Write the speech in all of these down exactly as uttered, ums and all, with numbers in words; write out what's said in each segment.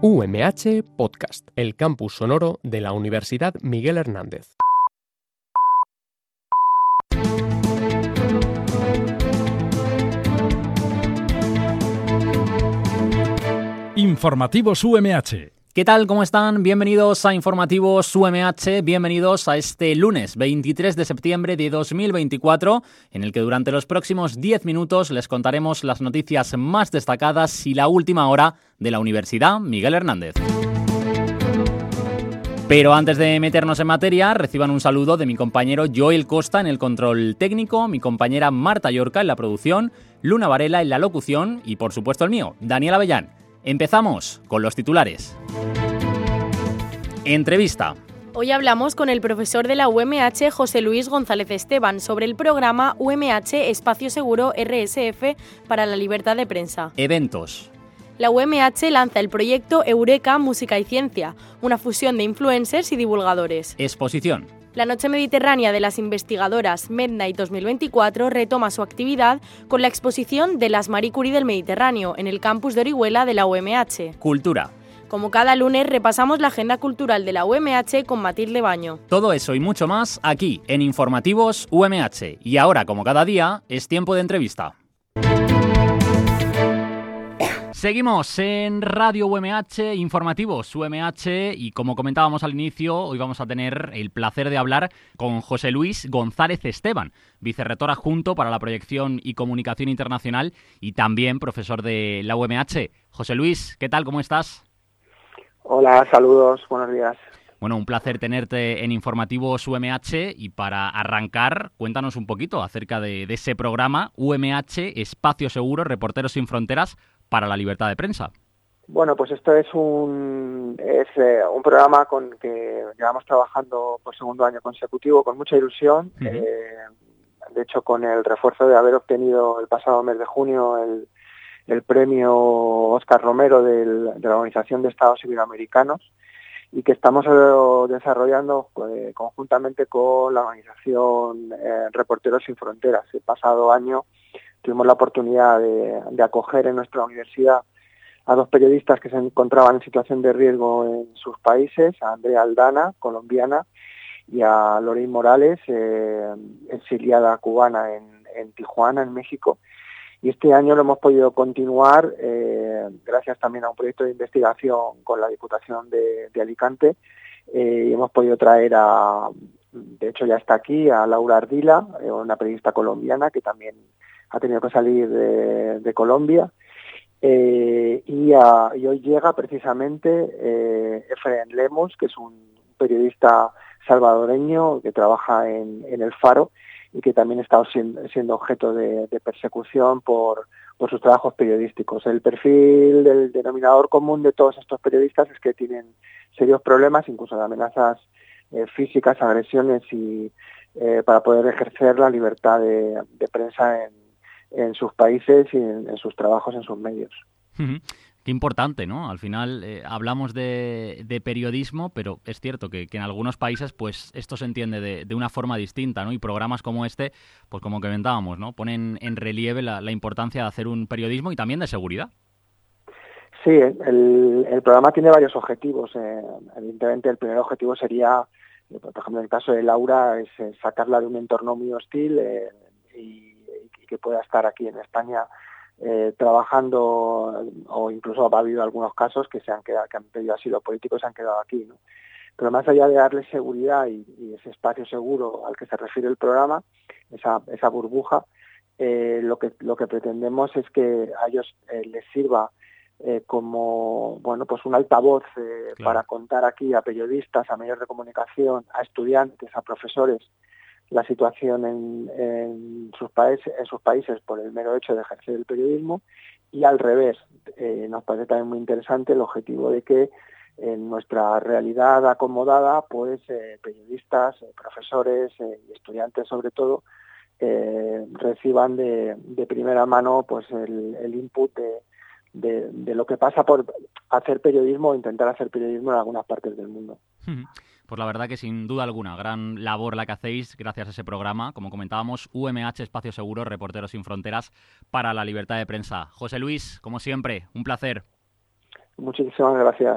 U M H Podcast, el campus sonoro de la Universidad Miguel Hernández. Informativos U M H. ¿Qué tal? ¿Cómo están? Bienvenidos a Informativos U M H, bienvenidos a este lunes veintitrés de septiembre de dos mil veinticuatro, en el que durante los próximos diez minutos les contaremos las noticias más destacadas y la última hora de la Universidad Miguel Hernández. Pero antes de meternos en materia, reciban un saludo de mi compañero Joel Costa en el control técnico, mi compañera Marta Llorca en la producción, Luna Varela en la locución y, por supuesto, el mío, Daniel Avellán. Empezamos con los titulares. Entrevista. Hoy hablamos con el profesor de la U M H, José Luis González Esteban, sobre el programa U M H Espacio Seguro R S F para la libertad de prensa. Eventos. La U M H lanza el proyecto Eureka Música y Ciencia, una fusión de influencers y divulgadores. Exposición. La Noche Mediterránea de las Investigadoras Mednight dos mil veinticuatro retoma su actividad con la exposición de las Marie Curie del Mediterráneo en el campus de Orihuela de la U M H. Cultura. Como cada lunes, repasamos la agenda cultural de la U M H con Matilde Baño. Todo eso y mucho más aquí en Informativos U M H. Y ahora, como cada día, es tiempo de entrevista. Seguimos en Radio U M H, Informativos U M H, y como comentábamos al inicio, hoy vamos a tener el placer de hablar con José Luis González Esteban, vicerrector adjunto para la proyección y comunicación internacional y también profesor de la U M H. José Luis, ¿qué tal? ¿Cómo estás? Hola, saludos, buenos días. Bueno, un placer tenerte en Informativos U M H y para arrancar, cuéntanos un poquito acerca de, de ese programa U M H Espacio Seguro, Reporteros sin Fronteras para la libertad de prensa. Bueno, pues esto es un es eh, un programa con que llevamos trabajando por segundo año consecutivo con mucha ilusión. Uh-huh. Eh, de hecho, con el refuerzo de haber obtenido el pasado mes de junio el, el premio Óscar Romero del, de la Organización de Estados Iberoamericanos, y que estamos eh, desarrollando eh, conjuntamente con la organización eh, Reporteros sin Fronteras. El pasado año tuvimos la oportunidad de, de acoger en nuestra universidad a dos periodistas que se encontraban en situación de riesgo en sus países, a Andrea Aldana, colombiana, y a Lorraine Morales, eh, exiliada cubana en, en Tijuana, en México. Y este año lo hemos podido continuar eh, gracias también a un proyecto de investigación con la Diputación de, de Alicante, eh, y hemos podido traer a, de hecho ya está aquí, a Laura Ardila, eh, una periodista colombiana que también ha tenido que salir de, de Colombia, eh, y, a, y hoy llega precisamente eh, Efraín Lemus, que es un periodista salvadoreño que trabaja en, en El Faro y que también está siendo, siendo objeto de, de persecución por, por sus trabajos periodísticos. El perfil del denominador común de todos estos periodistas es que tienen serios problemas, incluso de amenazas eh, físicas, agresiones, y eh, para poder ejercer la libertad de, de prensa en en sus países y en, en sus trabajos, en sus medios. Uh-huh. Qué importante, ¿no? Al final eh, hablamos de, de periodismo, pero es cierto que, que en algunos países pues esto se entiende de, de una forma distinta, ¿no? Y programas como este, pues como comentábamos, ¿no? Ponen en relieve la, la importancia de hacer un periodismo y también de seguridad. Sí, el, el programa tiene varios objetivos. Eh, evidentemente el primer objetivo sería, eh, por ejemplo en el caso de Laura, es eh, sacarla de un entorno muy hostil eh, y que pueda estar aquí en España eh, trabajando, o incluso ha habido algunos casos que se han quedado, que han pedido asilo político y se han quedado aquí, ¿no? Pero más allá de darle seguridad y, y ese espacio seguro al que se refiere el programa, esa, esa burbuja, eh, lo que lo que pretendemos es que a ellos eh, les sirva eh, como bueno pues un altavoz eh, claro, para contar aquí a periodistas, a medios de comunicación, a estudiantes, a profesores, la situación en, en, sus países, en sus países por el mero hecho de ejercer el periodismo, y al revés. Eh, nos parece también muy interesante el objetivo de que en nuestra realidad acomodada, pues eh, periodistas, eh, profesores eh, y estudiantes sobre todo, eh, reciban de, de primera mano pues el, el input de, de, de lo que pasa por hacer periodismo o intentar hacer periodismo en algunas partes del mundo. Pues la verdad que sin duda alguna, gran labor la que hacéis gracias a ese programa, como comentábamos, U M H Espacio Seguro, Reporteros sin Fronteras para la libertad de prensa. José Luis, como siempre, un placer. Muchísimas gracias.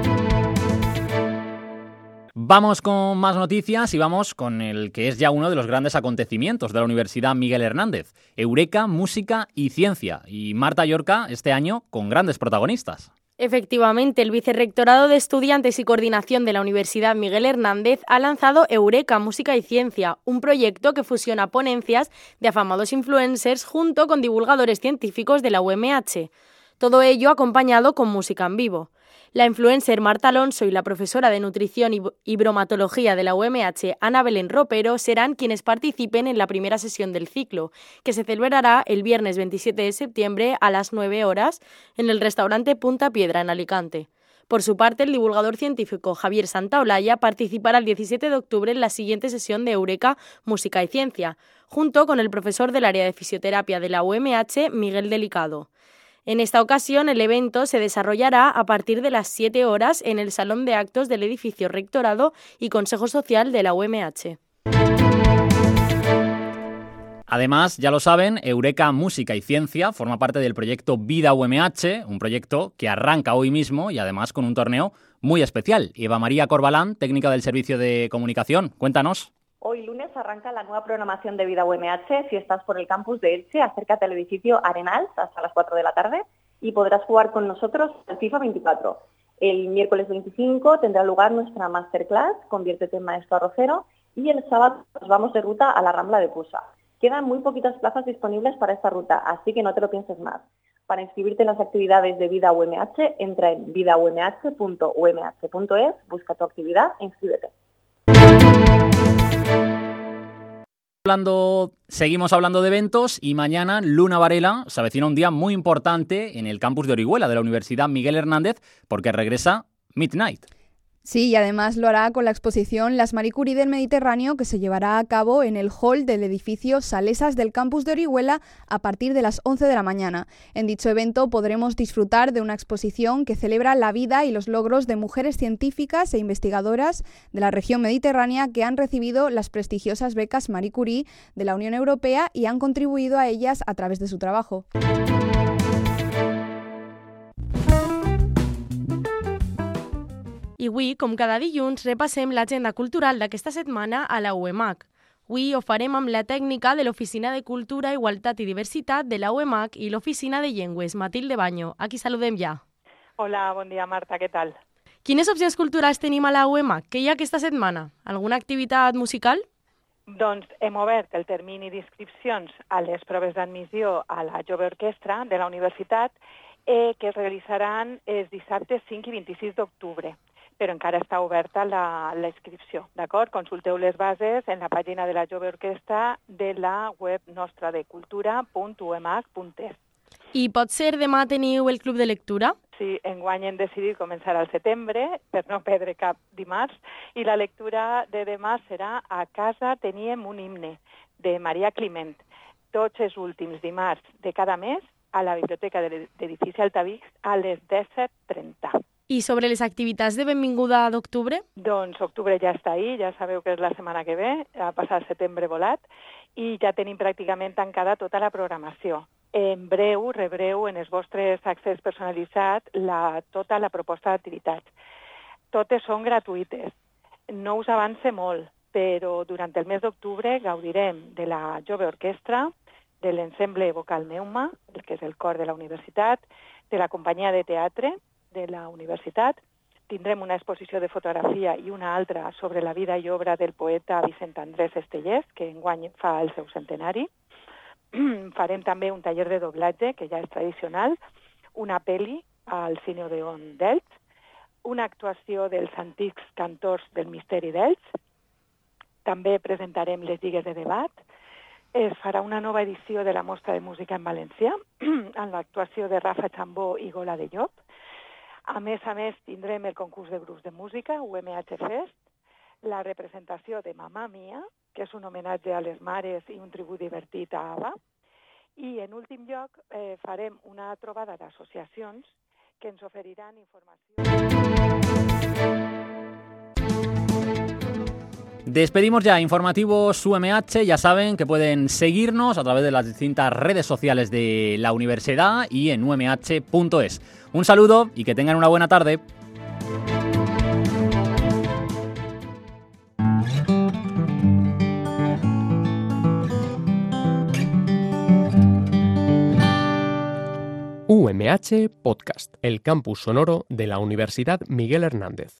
Vamos con más noticias y vamos con el que es ya uno de los grandes acontecimientos de la Universidad Miguel Hernández, Eureka, Música y Ciencia. Y Marta Llorca, este año, con grandes protagonistas. Efectivamente, el Vicerrectorado de Estudiantes y Coordinación de la Universidad Miguel Hernández ha lanzado Eureka, Música y Ciencia, un proyecto que fusiona ponencias de afamados influencers junto con divulgadores científicos de la U M H. Todo ello acompañado con música en vivo. La influencer Marta Alonso y la profesora de Nutrición y Bromatología de la U M H, Ana Belén Ropero, serán quienes participen en la primera sesión del ciclo, que se celebrará el viernes veintisiete de septiembre a las nueve horas en el restaurante Punta Piedra, en Alicante. Por su parte, el divulgador científico Javier Santaolalla participará el diecisiete de octubre en la siguiente sesión de Eureka, Música y Ciencia, junto con el profesor del área de fisioterapia de la U M H, Miguel Delicado. En esta ocasión, el evento se desarrollará a partir de las siete horas en el Salón de Actos del edificio Rectorado y Consejo Social de la U M H. Además, ya lo saben, Eureka, Música y Ciencia forma parte del proyecto Vida U M H, un proyecto que arranca hoy mismo y además con un torneo muy especial. Eva María Corbalán, técnica del Servicio de Comunicación, cuéntanos. Hoy lunes arranca la nueva programación de Vida U M H. Si estás por el campus de Elche, acércate al edificio Arenals hasta las cuatro de la tarde y podrás jugar con nosotros al FIFA veinticuatro. El miércoles veinticinco tendrá lugar nuestra masterclass, Conviértete en Maestro Arrocero, y el sábado nos vamos de ruta a la Rambla de Pusa. Quedan muy poquitas plazas disponibles para esta ruta, así que no te lo pienses más. Para inscribirte en las actividades de Vida U M H, entra en vida u m h punto u m h punto es, busca tu actividad e inscríbete. Hablando, seguimos hablando de eventos y mañana Luna Varela se avecina un día muy importante en el campus de Orihuela de la Universidad Miguel Hernández porque regresa Midnight. Sí, y además lo hará con la exposición Las Marie Curie del Mediterráneo, que se llevará a cabo en el hall del edificio Salesas del campus de Orihuela a partir de las once de la mañana. En dicho evento podremos disfrutar de una exposición que celebra la vida y los logros de mujeres científicas e investigadoras de la región mediterránea que han recibido las prestigiosas becas Marie Curie de la Unión Europea y han contribuido a ellas a través de su trabajo. I avui, com cada dilluns, repassem l'agenda cultural d'aquesta setmana a la U E M A C. Avui ho farem amb la tècnica de l'Oficina de Cultura, Igualtat i Diversitat de la U E M A C i l'Oficina de Llengües, Matilde Baño. A qui saludem ja. Hola, bon dia, Marta, què tal? Quines opcions culturals tenim a la U E M A C? Què hi ha aquesta setmana? Alguna activitat musical? Doncs hem obert el termini d'inscripcions a les proves d'admissió a la Jove Orquestra de la Universitat eh, que es realitzaran els dissabtes cinc i vint-i-sis d'octubre. Però encara està oberta la, la inscripció, d'acord? Consulteu les bases en la pàgina de la Jove Orquestra de la web nostra de cultura punt u m a c punt es. I pot ser demà teniu el club de lectura? Sí, enguany hem decidit començar al setembre per no perdre cap dimarts i la lectura de demà serà A casa teníem un himne, de Maria Climent, tots els últims dimarts de cada mes a la Biblioteca de l'edifici Altavix a les disset trenta. I sobre les activitats de benvinguda d'octubre? Doncs octubre ja està ahí, ja sabeu que és la setmana que ve, ha passat setembre volat, i ja tenim pràcticament tancada tota la programació. En breu rebreu en els vostres accés personalitzats la, tota la proposta d'activitats. Totes són gratuïtes. No us avance molt, però durant el mes d'octubre gaudirem de la Jove Orquestra, de l'ensemble vocal Neuma, que és el cor de la universitat, de la companyia de teatre de la universitat. Tindrem una exposició de fotografia i una altra sobre la vida i obra del poeta Vicent Andrés Estellés, que enguany fa el seu centenari. Farem també un taller de doblatge, que ja és tradicional, una pel·li al Cine Odeon d'Elx, una actuació dels antics cantors del Misteri d'Elx, també presentarem les lligues de debat, es farà una nova edició de la Mostra de Música en Valencià, amb l'actuació de Rafa Chambó i Gola de Llop. A més a més, tindrem el concurs de grups de música, U M H Fest, la representació de Mamma Mia, que és un homenatge a les mares i un tribut divertit a ABBA, i en últim lloc eh, farem una trobada d'associacions que ens oferiran informació. Despedimos ya informativos U M H, ya saben que pueden seguirnos a través de las distintas redes sociales de la universidad y en u m h punto es. Un saludo y que tengan una buena tarde. U M H Podcast, el campus sonoro de la Universidad Miguel Hernández.